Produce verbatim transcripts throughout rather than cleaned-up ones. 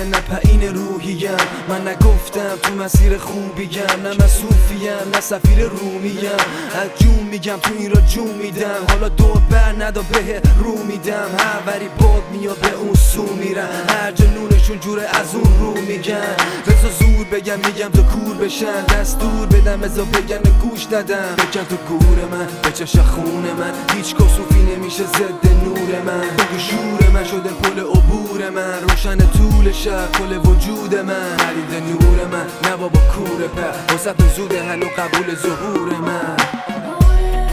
بدنه نه پایین روحیم. من نگفتم تو مسیر خوبیم، نه مسوفیم نه سفیر رومیم. از جون میگم تو این را جون میدم، حالا دور بر ندا به رو میدم. هر وری باد میاد به اون سو میرم، هر جنونشون جوره از اون رو میگن. بزا زور بگم میگم تو کور بشن، دستور بدم بزا بگم گوش ندم. بگم تو گور من بچش خون من، هیچ کسوفی نمیشه ضد نور من. بگو شور من شده پل عبور من، روشن طول شب کل وجود من. خرید نور من نه بابا کوره پر، وسط زوده هنو قبول ظهور من. آره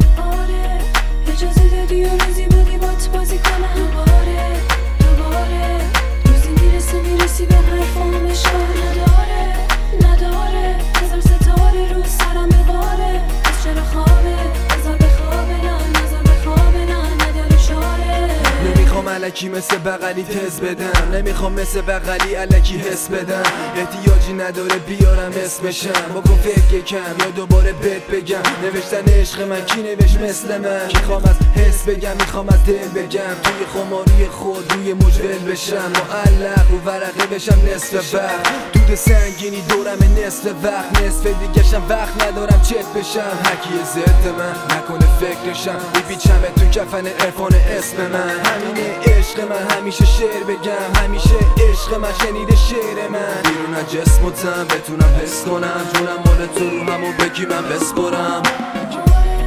آره اجازه دادی و روزی بودی بات بازی کنم. دوباره دوباره روزی میرسه میرسی به حرفام اشکال نداره نداره. هزار ستاره رو سرم بباره، از چرا خوابه بذار بخوابه نه نذار بخوابه نه نداره چاره. نمیخوام الکی مثل بغلی تز بدم، نمیخوام مثل بغلی الکی حس بدم. احتیاجی نداره بیارم اسمشم، بگو فکر کم یا دوباره بهت بگم. نوشتن عشق من کی نوشت مثل من؟ میخوام از حس بگم میخوام از دل بگم، توی خماری خود روی مجول بشم. معلق رو ورقه بشم نصف وقت، دود سنگینی دورم نصف وقت. نصف دیگه‌شم وقت ندارم چت بشم. هرکی ضد من نکنه فکرشم، میپیچم تو کفن عرفان اسم من. همینه عشق من همیشه شعر بگم، همیشه عشق من شنیده شعر من. بیرون از جسم و تن بتونم حس کنم، جونم مال تو رو همو بگی من بسپرم. آره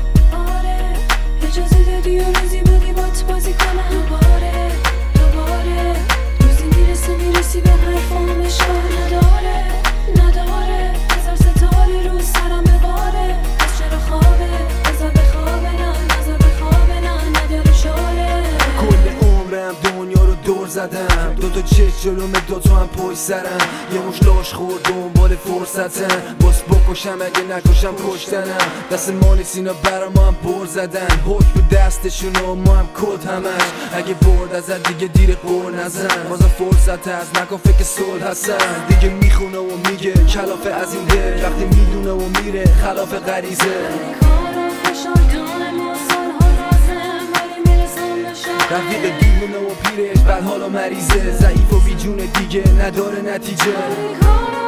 آره اجازه دادی و روزی بودی بات بازی کنم. دوباره دوباره روزی میرسه میرسی به حرفام اشکال نداره نداره. هزار ستاره رو سرم بباره، از چرا خوابه بذار بخوابه نه نذار بخوابه نه نداره چاره. کل عمرم دنیا رو دور زدم، دوتا چشم جلوم دوتا هم پشت سرم. یه مش لاش خورد دنبال فرصتم، باس بکشم اگه نکشم کشتنم. دست ما نیست اینا برا ما هم بر زدن، حکم دستشون و ما هم کد همش. اگه برد ازت دیگه دیر قور نزن، بازم فرصت هست نکن فکر صلح هستن. دیگه میخونه و میگه کلافه از این دل، وقتی میدونه و میره خلاف غریزه. رفیق دیوونه و پیرش بد حال و مریضه، ضعیف و بیجون دیگه نداره نتیجه.